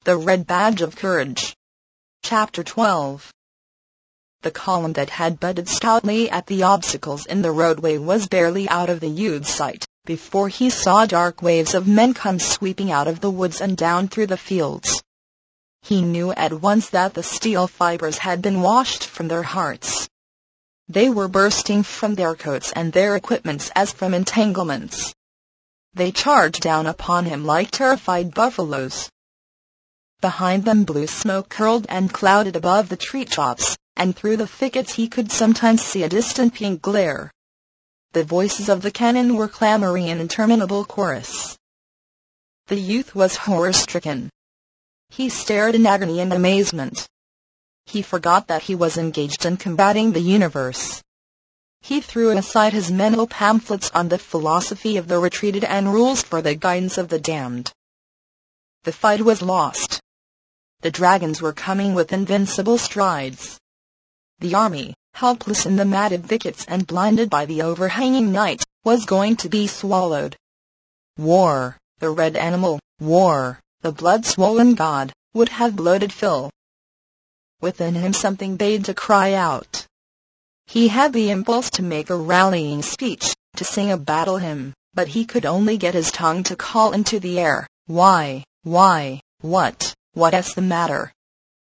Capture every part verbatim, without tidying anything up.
The Red Badge of Courage. Chapter twelve. The column that had butted stoutly at the obstacles in the roadway was barely out of the youth's sight, before he saw dark waves of men come sweeping out of the woods and down through the fields. He knew at once that the steel fibers had been washed from their hearts. They were bursting from their coats and their equipments as from entanglements. They charged down upon him like terrified buffaloes. Behind them blue smoke curled and clouded above the treetops, and through the thickets he could sometimes see a distant pink glare. The voices of the cannon were clamoring in interminable chorus. The youth was horror-stricken. He stared in agony and amazement. He forgot that he was engaged in combating the universe. He threw aside his mental pamphlets on the philosophy of the retreated and rules for the guidance of the damned. The fight was lost. The dragons were coming with invincible strides. The army, helpless in the matted thickets and blinded by the overhanging night, was going to be swallowed. War, the red animal, war, the blood-swollen god, would have bloated Phil. Within him something bade to cry out. He had the impulse to make a rallying speech, to sing a battle hymn, but he could only get his tongue to call into the air, "Why, why, what, what's the matter?"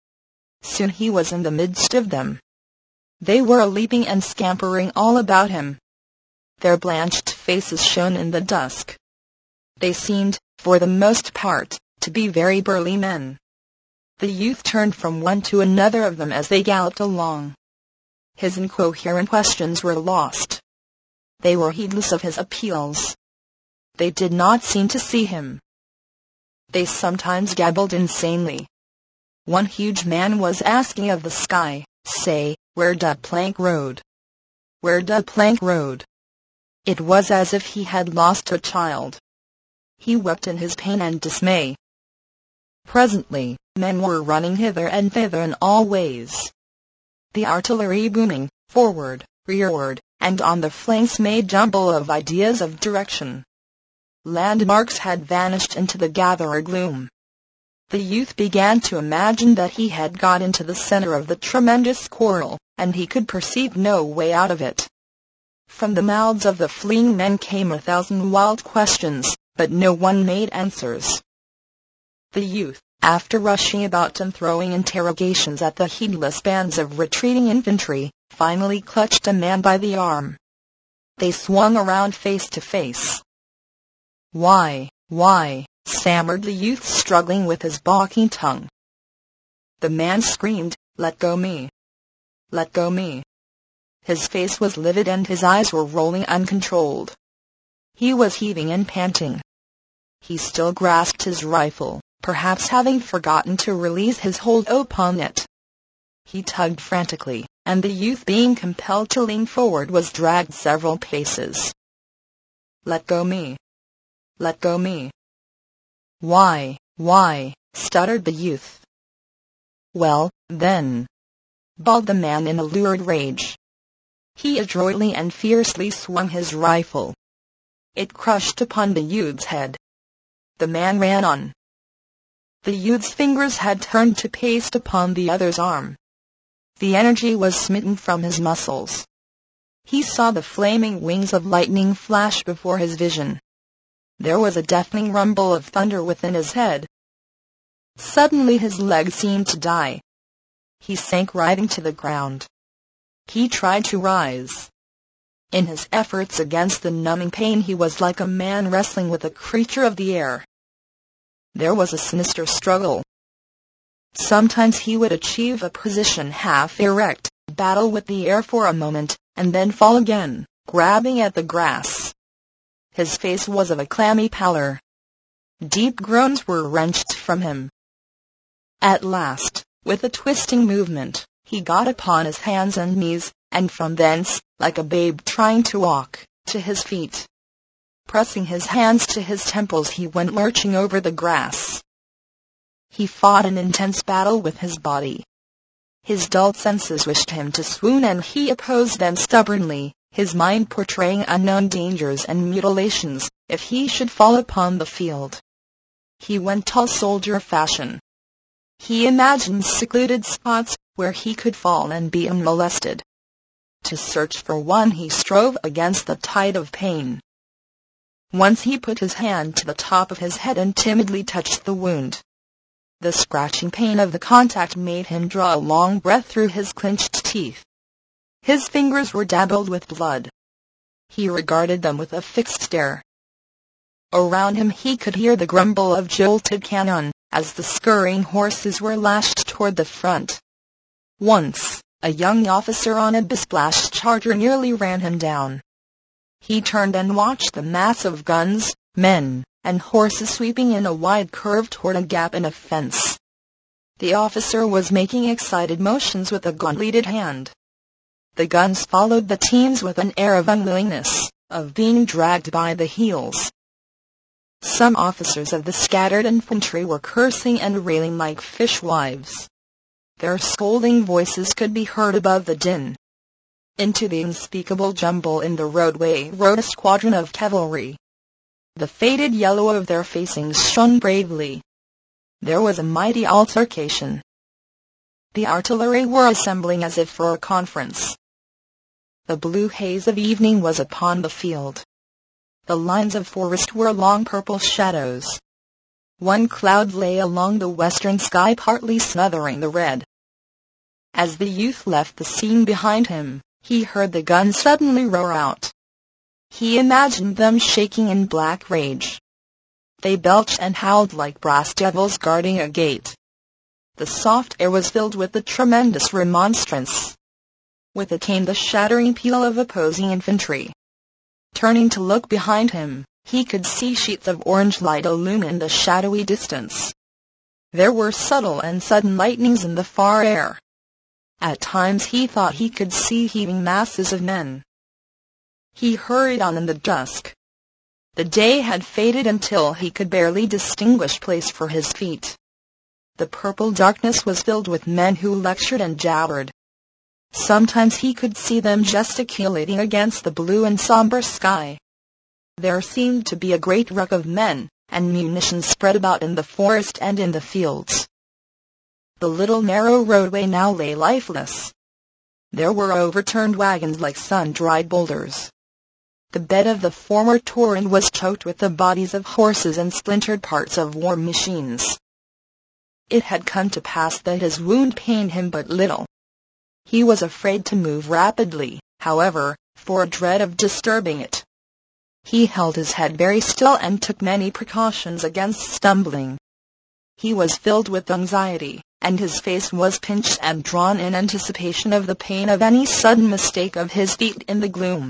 Soon he was in the midst of them. They were leaping and scampering all about him. Their blanched faces shone in the dusk. They seemed, for the most part, to be very burly men. The youth turned from one to another of them as they galloped along. His incoherent questions were lost. They were heedless of his appeals. They did not seem to see him. They sometimes gabbled insanely. One huge man was asking of the sky, "Say, where da plank road? Where da plank road?" It was as if he had lost a child. He wept in his pain and dismay. Presently, men were running hither and thither in all ways. The artillery booming, forward, rearward, and on the flanks made jumble of ideas of direction. Landmarks had vanished into the gatherer gloom. The youth began to imagine that he had got into the center of the tremendous quarrel, and he could perceive no way out of it. From the mouths of the fleeing men came a thousand wild questions, but no one made answers. The youth, after rushing about and throwing interrogations at the heedless bands of retreating infantry, finally clutched a man by the arm. They swung around face to face. "Why, why?" stammered the youth, struggling with his balking tongue. The man screamed, "Let go me! Let go me!" His face was livid and his eyes were rolling uncontrolled. He was heaving and panting. He still grasped his rifle, perhaps having forgotten to release his hold upon it. He tugged frantically, and the youth, being compelled to lean forward, was dragged several paces. "Let go me! Let go me!" "Why, why?" stuttered the youth. "Well, then," bawled the man in a lurid rage. He adroitly and fiercely swung his rifle. It crushed upon the youth's head. The man ran on. The youth's fingers had turned to paste upon the other's arm. The energy was smitten from his muscles. He saw the flaming wings of lightning flash before his vision. There was a deafening rumble of thunder within his head. Suddenly his legs seemed to die. He sank writhing to the ground. He tried to rise. In his efforts against the numbing pain he was like a man wrestling with a creature of the air. There was a sinister struggle. Sometimes he would achieve a position half erect, battle with the air for a moment, and then fall again, grabbing at the grass. His face was of a clammy pallor. Deep groans were wrenched from him. At last, with a twisting movement, he got upon his hands and knees, and from thence, like a babe trying to walk, to his feet. Pressing his hands to his temples, he went lurching over the grass. He fought an intense battle with his body. His dulled senses wished him to swoon, and he opposed them stubbornly, his mind portraying unknown dangers and mutilations, if he should fall upon the field. He went tall soldier fashion. He imagined secluded spots where he could fall and be unmolested. To search for one, he strove against the tide of pain. Once he put his hand to the top of his head and timidly touched the wound. The scratching pain of the contact made him draw a long breath through his clenched teeth. His fingers were dabbled with blood. He regarded them with a fixed stare. Around him he could hear the grumble of jolted cannon, as the scurrying horses were lashed toward the front. Once, a young officer on a besplashed charger nearly ran him down. He turned and watched the mass of guns, men, and horses sweeping in a wide curve toward a gap in a fence. The officer was making excited motions with a gauntleted hand. The guns followed the teams with an air of unwillingness, of being dragged by the heels. Some officers of the scattered infantry were cursing and railing like fishwives. Their scolding voices could be heard above the din. Into the unspeakable jumble in the roadway rode a squadron of cavalry. The faded yellow of their facings shone bravely. There was a mighty altercation. The artillery were assembling as if for a conference. The blue haze of evening was upon the field. The lines of forest were long purple shadows. One cloud lay along the western sky, partly smothering the red. As the youth left the scene behind him, he heard the guns suddenly roar out. He imagined them shaking in black rage. They belched and howled like brass devils guarding a gate. The soft air was filled with the tremendous remonstrance. With it came the shattering peal of opposing infantry. Turning to look behind him, he could see sheets of orange light illumine the shadowy distance. There were subtle and sudden lightnings in the far air. At times he thought he could see heaving masses of men. He hurried on in the dusk. The day had faded until he could barely distinguish place for his feet. The purple darkness was filled with men who lectured and jabbered. Sometimes he could see them gesticulating against the blue and somber sky. There seemed to be a great ruck of men and munitions spread about in the forest and in the fields. The little narrow roadway now lay lifeless. There were overturned wagons like sun-dried boulders. The bed of the former torrent was choked with the bodies of horses and splintered parts of war machines. It had come to pass that his wound pained him but little. He was afraid to move rapidly, however, for dread of disturbing it. He held his head very still and took many precautions against stumbling. He was filled with anxiety, and his face was pinched and drawn in anticipation of the pain of any sudden mistake of his feet in the gloom.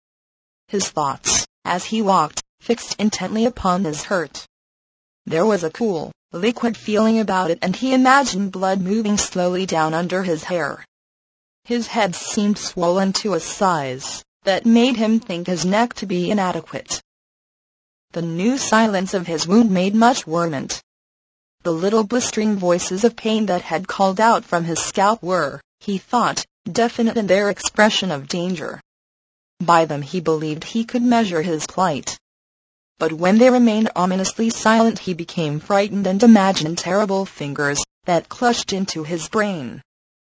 His thoughts, as he walked, fixed intently upon his hurt. There was a cool, liquid feeling about it, and he imagined blood moving slowly down under his hair. His head seemed swollen to a size that made him think his neck to be inadequate. The new silence of his wound made much worment. The little blistering voices of pain that had called out from his scalp were, he thought, definite in their expression of danger. By them he believed he could measure his plight. But when they remained ominously silent, he became frightened and imagined terrible fingers that clutched into his brain.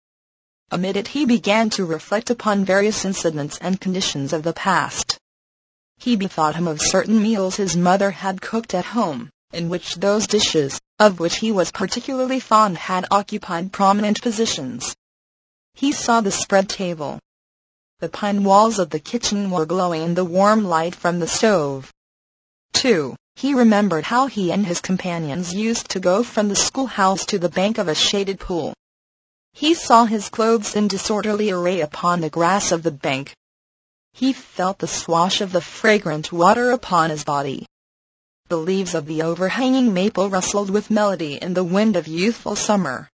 Amid it he began to reflect upon various incidents and conditions of the past. He bethought him of certain meals his mother had cooked at home, in which those dishes, of which he was particularly fond, had occupied prominent positions. He saw the spread table. The pine walls of the kitchen were glowing in the warm light from the stove. Too, he remembered how he and his companions used to go from the schoolhouse to the bank of a shaded pool. He saw his clothes in disorderly array upon the grass of the bank. He felt the swash of the fragrant water upon his body. The leaves of the overhanging maple rustled with melody in the wind of youthful summer.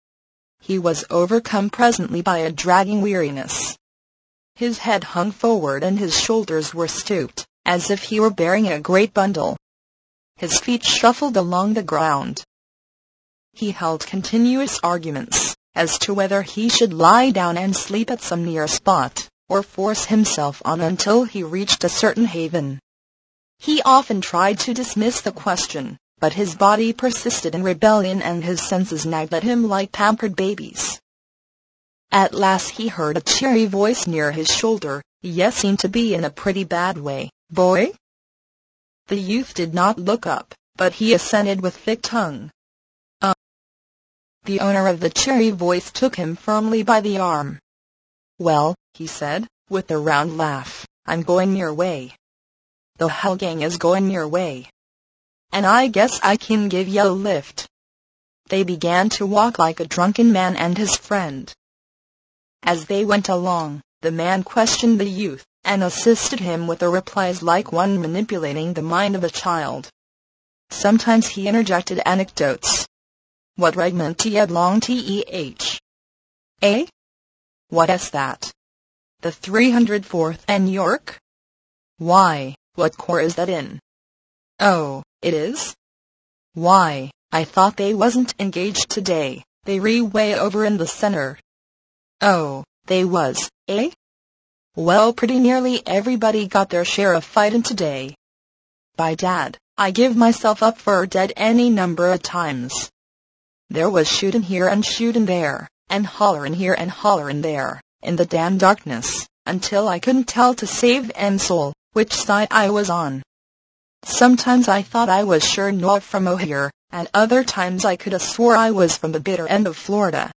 He was overcome presently by a dragging weariness. His head hung forward and his shoulders were stooped, as if he were bearing a great bundle. His feet shuffled along the ground. He held continuous arguments as to whether he should lie down and sleep at some near spot, or force himself on until he reached a certain haven. He often tried to dismiss the question, but his body persisted in rebellion and his senses nagged at him like pampered babies. At last he heard a cheery voice near his shoulder. Yes, seemed to be in a pretty bad way. Boy? The youth did not look up, but he assented with thick tongue. Uh. The owner of the cheery voice took him firmly by the arm. Well, he said, with a round laugh, I'm going your way. The whole gang is going your way. And I guess I can give you a lift. They began to walk like a drunken man and his friend. As they went along, the man questioned the youth, and assisted him with the replies like one manipulating the mind of a child. Sometimes he interjected anecdotes. What regiment you belong to? Eh? What is that? The three hundred fourth and York? Why, what corps is that in? Oh, it is? Why, I thought they wasn't engaged today. They re way over in the center. Oh, they was, eh? Well, pretty nearly everybody got their share of fightin' today. By dad, I give myself up for dead any number of times. There was shootin' here and shootin' there, and hollerin' here and hollerin' there, in the damn darkness, until I couldn't tell to save em soul which side I was on. Sometimes I thought I was sure north from O'Hare, and other times I could 'a swore I was from the bitter end of Florida.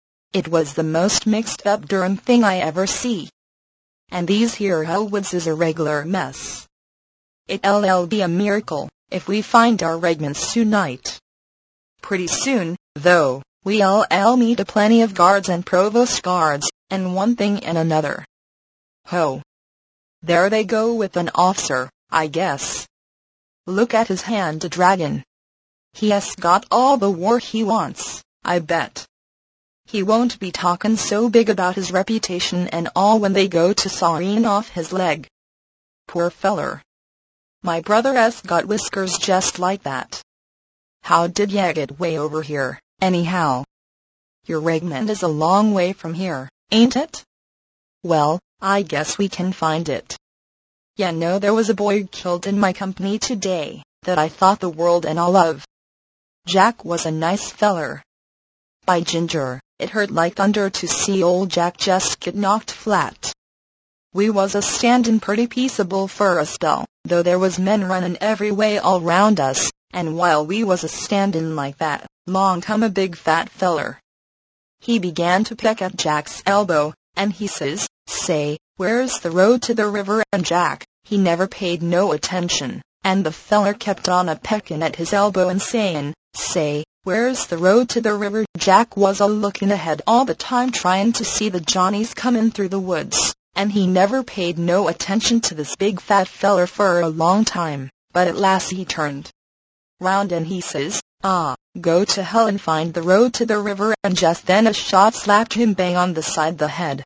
It was the most mixed-up durn thing I ever see. And these here Hellwoods is a regular mess. It'll be a miracle if we find our regiments tonight. Pretty soon, though, we'll meet a plenty of guards and provost guards, and one thing and another. Ho! There they go with an officer, I guess. Look at his hand-a-dragon. He has got all the war he wants, I bet. He won't be talkin' so big about his reputation and all when they go to sawin' off his leg. Poor feller. My brother's got whiskers just like that. How did ya get way over here, anyhow? Your regiment is a long way from here, ain't it? Well, I guess we can find it. Ya know there was a boy killed in my company today, that I thought the world and all of. Jack was a nice feller. By ginger, it hurt like thunder to see old Jack just get knocked flat. We was a standin' pretty peaceable for a spell, though there was men runnin' every way all round us, and while we was a standin' like that, long come a big fat feller. He began to peck at Jack's elbow, and he says, Say, where's the road to the river? And Jack, he never paid no attention, and the feller kept on a peckin' at his elbow and sayin', Say, where's the road to the river? Jack was a lookin' ahead all the time tryin' to see the Johnnies comin' through the woods, and he never paid no attention to this big fat feller for a long time, but at last he turned round and he says, Ah, go to hell and find the road to the river, and just then a shot slapped him bang on the side the head.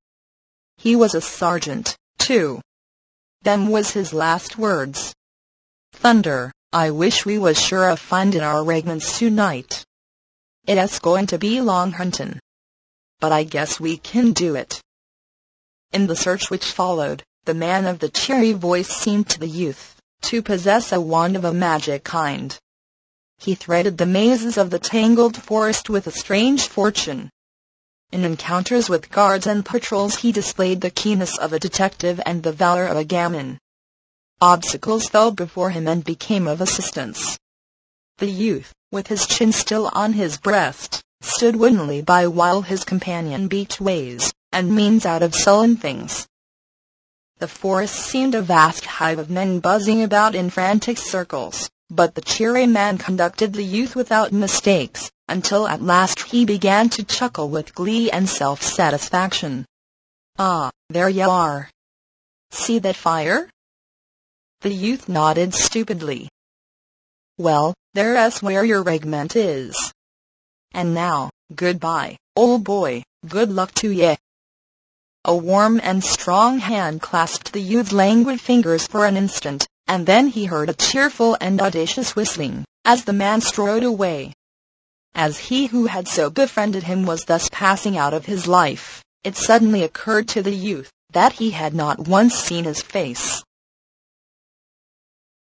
He was a sergeant, too. Them was his last words. Thunder, I wish we was sure of findin' our regiments tonight. It's going to be long huntin'. But I guess we can do it. In the search which followed, the man of the cheery voice seemed to the youth to possess a wand of a magic kind. He threaded the mazes of the tangled forest with a strange fortune. In encounters with guards and patrols he displayed the keenness of a detective and the valor of a gamin. Obstacles fell before him and became of assistance. The youth, with his chin still on his breast, stood woodenly by while his companion beat ways and means out of sullen things. The forest seemed a vast hive of men buzzing about in frantic circles, but the cheery man conducted the youth without mistakes, until at last he began to chuckle with glee and self-satisfaction. Ah, there you are. See that fire? The youth nodded stupidly. Well, there's where your regiment is. And now, goodbye, old boy, good luck to ye. A warm and strong hand clasped the youth's languid fingers for an instant, and then he heard a cheerful and audacious whistling, as the man strode away. As he who had so befriended him was thus passing out of his life, it suddenly occurred to the youth that he had not once seen his face.